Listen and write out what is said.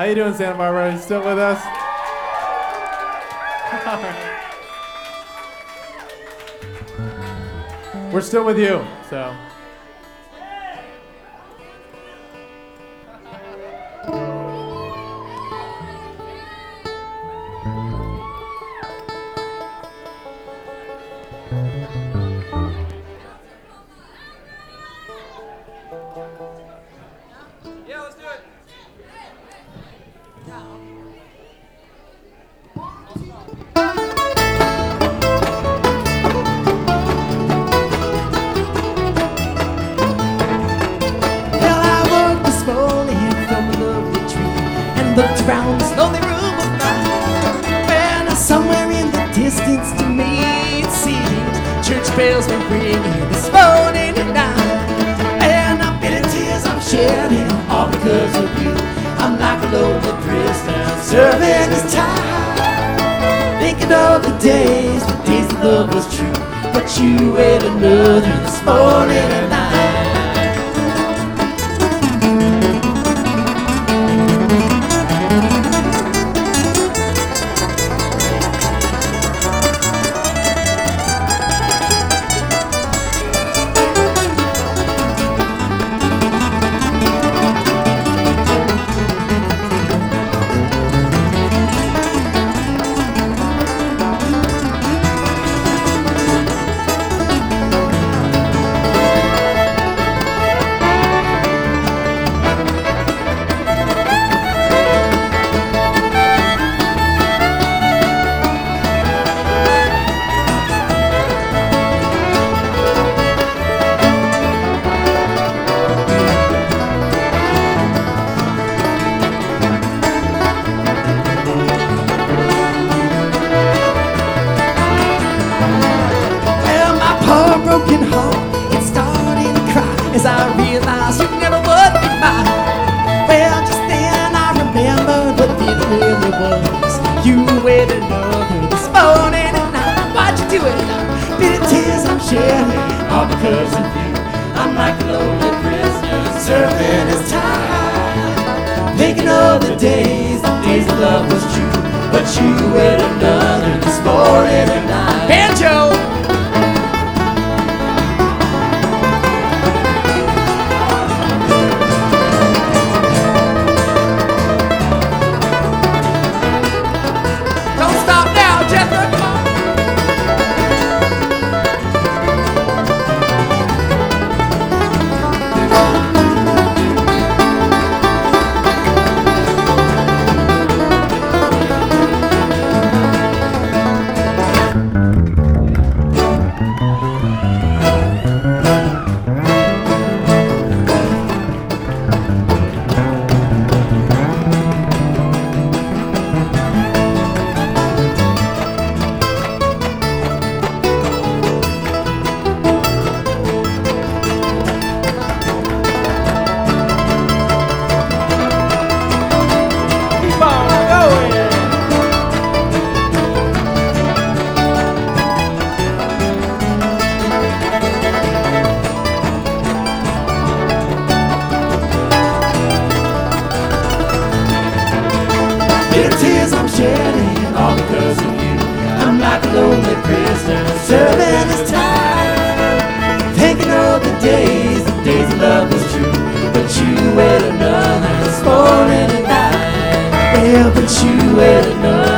How you doing, Santa Barbara? You still with us? We're still with you, so. Looked around this lonely room of mine, and somewhere in the distance to me it seems church bells were ringing this morning at 9. And I'm bitter tears I'm shedding all because of you. I'm like a lonely prisoner serving his time, thinking of the days that love was true, but you ate another this morning at 9. Broken heart, it started to cry as I realized you never would be mine. Well, just then I remembered what it really was. You waited another this morning at 9. Why'd you do it? Bitter tears I'm shedding, all because of you. I'm like a lonely prisoner serving his time, thinking of the days that love was true, but you waited another this morning at 9. Banjo! Bitter tears I'm shedding, all because of you. I'm like a lonely prisoner serving his time, thinking of the days that love was true, but you ate another this morning at 9. Well, but you ate another